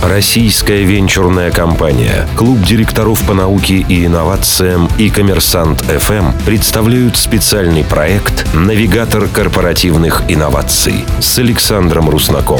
Российская венчурная компания, Клуб директоров по науке и инновациям и Коммерсант ФМ представляют специальный проект «Навигатор корпоративных инноваций» с Александром Руснаком.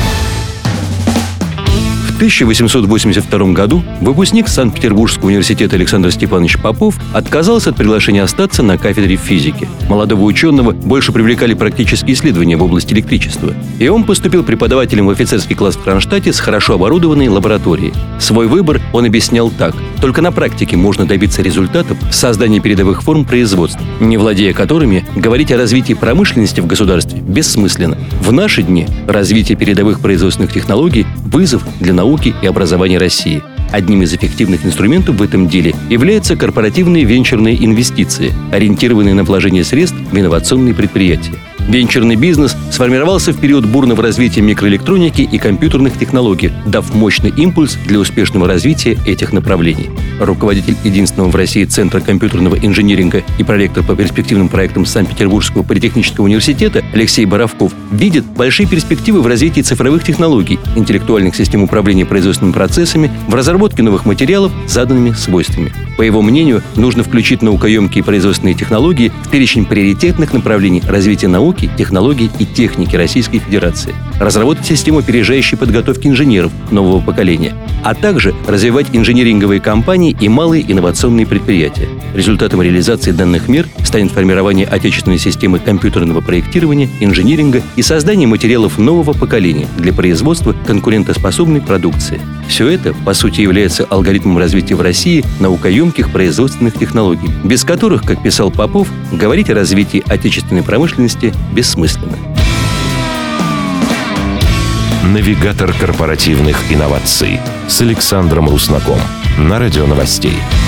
В 1882 году выпускник Санкт-Петербургского университета Александр Степанович Попов отказался от приглашения остаться на кафедре физики. Молодого ученого больше привлекали практические исследования в области электричества, и он поступил преподавателем в офицерский класс в Кронштадте с хорошо оборудованной лабораторией. Свой выбор он объяснял так: только на практике можно добиться результатов в создании передовых форм производства, не владея которыми говорить о развитии промышленности в государстве бессмысленно. В наши дни развитие передовых производственных технологий – вызов для науки и образования России. Одним из эффективных инструментов в этом деле являются корпоративные венчурные инвестиции, ориентированные на вложение средств в инновационные предприятия. Венчурный бизнес сформировался в период бурного развития микроэлектроники и компьютерных технологий, дав мощный импульс для успешного развития этих направлений. Руководитель единственного в России Центра компьютерного инжиниринга и проректор по перспективным проектам Санкт-Петербургского политехнического университета Алексей Боровков видит большие перспективы в развитии цифровых технологий, интеллектуальных систем управления производственными процессами, в разработке новых материалов с заданными свойствами. По его мнению, нужно включить наукоемкие производственные технологии в перечень приоритетных направлений развития науки, технологий и техники Российской Федерации, разработать систему опережающей подготовки инженеров нового поколения, а также развивать инжиниринговые компании и малые инновационные предприятия. Результатом реализации данных мер станет формирование отечественной системы компьютерного проектирования, инжиниринга и создание материалов нового поколения для производства конкурентоспособной продукции. Все это, по сути, является алгоритмом развития в России наукоемких производственных технологий, без которых, как писал Попов, говорить о развитии отечественной промышленности бессмысленно. Навигатор корпоративных инноваций с Александром Руснаком на Радио Новостей.